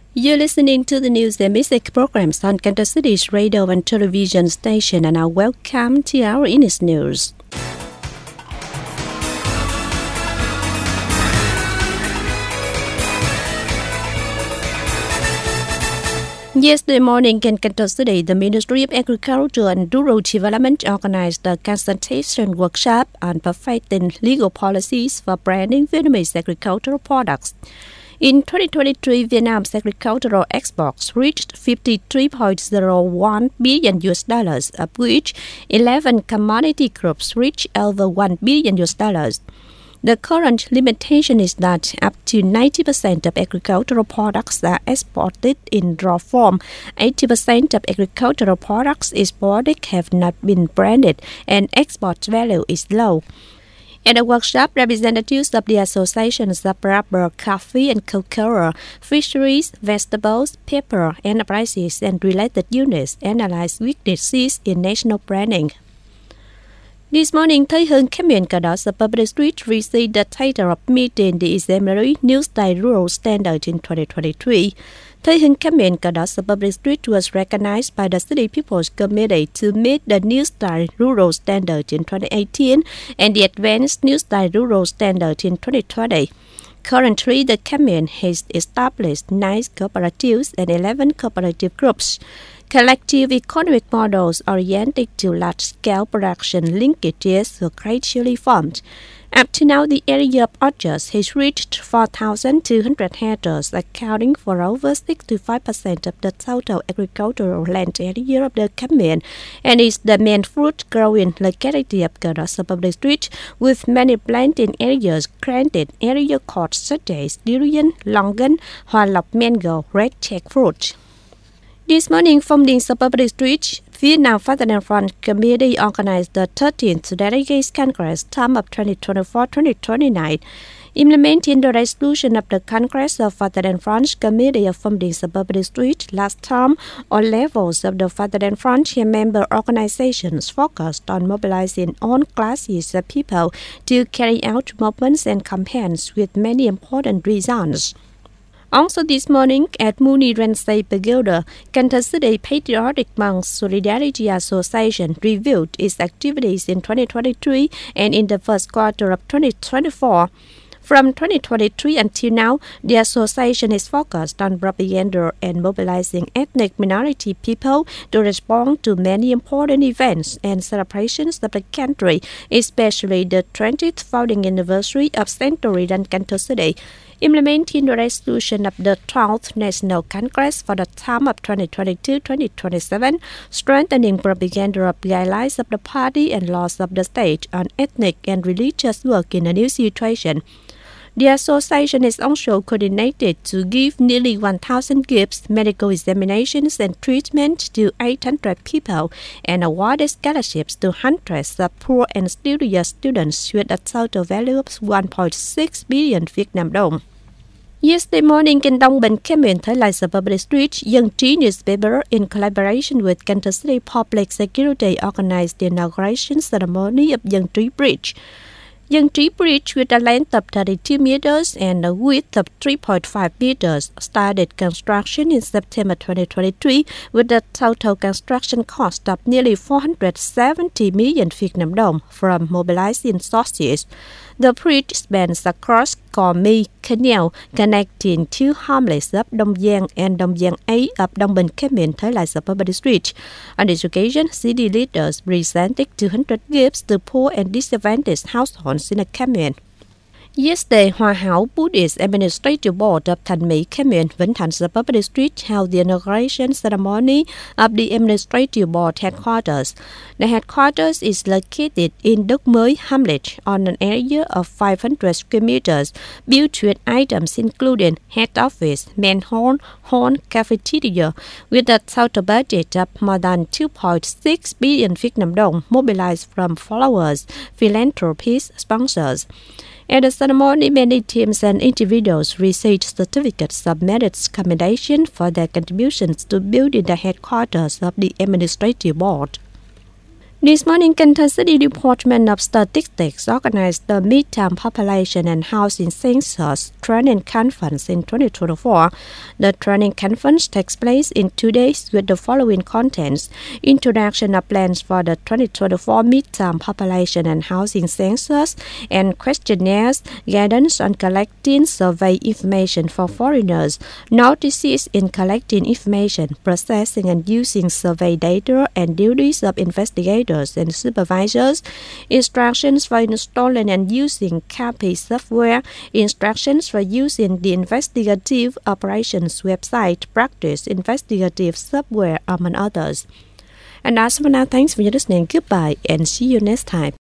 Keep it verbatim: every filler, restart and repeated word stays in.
You're listening to the news and music programs on Kansas City's radio and television station, and now welcome to our Innis News. Yesterday morning in Kansas City, the Ministry of Agriculture and Rural Development organized a consultation workshop on perfecting legal policies for branding Vietnamese agricultural products. In twenty twenty-three, Vietnam's agricultural exports reached fifty-three point zero one billion U S dollars, of which eleven commodity groups reached over one billion U S dollars. The current limitation is that up to ninety percent of agricultural products are exported in raw form, eighty percent of agricultural products exported have not been branded, and export value is low. At the workshop, representatives of the associations of rubber, coffee and cocoa, fisheries, vegetables, paper, enterprises, and related units analyzed weaknesses in national branding. This morning, Thái Hưng Campaign Cardot Public Street received the title of meeting the exemplary New Style Rural Standard in twenty twenty-three. Thái Hưng Campaign Cardot Public Street was recognized by the City People's Committee to meet the New Style Rural Standard in twenty eighteen and the Advanced New Style Rural Standard in twenty twenty. Currently, the campaign has established nine cooperatives and eleven cooperative groups. Collective economic models oriented to large-scale production linkages were gradually formed. Up to now, the area of orchards has reached four thousand two hundred hectares, accounting for over sixty-five percent of the total agricultural land area of the campaign, and is the main fruit-growing locality of Cardot Public Street, with many planting areas granted area codes such as durian, longan, hoa lộc mango, red jackfruit. This morning, from the Public Street, Vietnam Fatherland Front Committee organized the thirteenth Delegates Congress term of twenty twenty-four to twenty twenty-nine, implementing the resolution of the Congress of Fatherland Front Committee of Funding Public Street last term. All levels of the Fatherland Front and member organizations focused on mobilizing all classes of people to carry out movements and campaigns with many important results. Also this morning at Mooney Ramsay Pagoda, Kansas City Patriotic Monks Solidarity Association reviewed its activities in twenty twenty-three and in the first quarter of twenty twenty-four. From twenty twenty-three until now, the association is focused on propaganda and mobilizing ethnic minority people to respond to many important events and celebrations of the country, especially the twentieth founding anniversary of Century and Kansas City. Implementing the resolution of the twelfth National Congress for the term of twenty twenty-two to twenty twenty-seven, strengthening propaganda of guidelines of the party and laws of the state on ethnic and religious work in a new situation. The association is also coordinated to give nearly one thousand gifts, medical examinations and treatment to eight hundred people, and awarded scholarships to hundreds of poor and studious students with a total value of one point six billion Vietnam dong. Yesterday morning in Dong Binh Campaign Thái Lai Public Street, Young Trí newspaper, in collaboration with Kansas City Public Security, organized the inauguration ceremony of Young Trí Bridge. Young Trí Bridge, with a length of thirty-two meters and a width of three point five meters, started construction in September twenty twenty-three with a total construction cost of nearly four hundred seventy million Vietnam dong from mobilizing sources. The bridge spans across Co My Canal, connecting two hamlets of Dong Giang and Dong Giang A of Dong Binh Campaign Thái Lai Public Street. On this occasion, city leaders presented two hundred gifts to poor and disadvantaged households in the campaign. Yesterday, Hoa Hảo Buddhist Administrative Board of Thanh Mỹ Campaign Vĩnh Thạnh Public Street held the inauguration ceremony of the Administrative Board headquarters. The headquarters is located in Đức Mới Hamlet on an area of five hundred square meters, built with items including head office, main hall, hall, cafeteria, with a total budget of more than two point six billion Vietnam dong mobilized from followers, philanthropists, sponsors. At the ceremony, many teams and individuals received certificates of merit commendation for their contributions to building the headquarters of the Administrative Board. This morning, Kansas City Department of Statistics organized the Midterm Population and Housing Census Training Conference in twenty twenty-four. The training conference takes place in two days with the following contents: introduction of plans for the twenty twenty-four Midterm Population and Housing Census and questionnaires, guidance on collecting survey information for foreigners, notices in collecting information, processing and using survey data, and duties of investigators and supervisors, instructions for installing and using C A P I software, instructions for using the investigative operations website, practice investigative software, among others. And that's for now. Thanks for your listening. Goodbye and see you next time.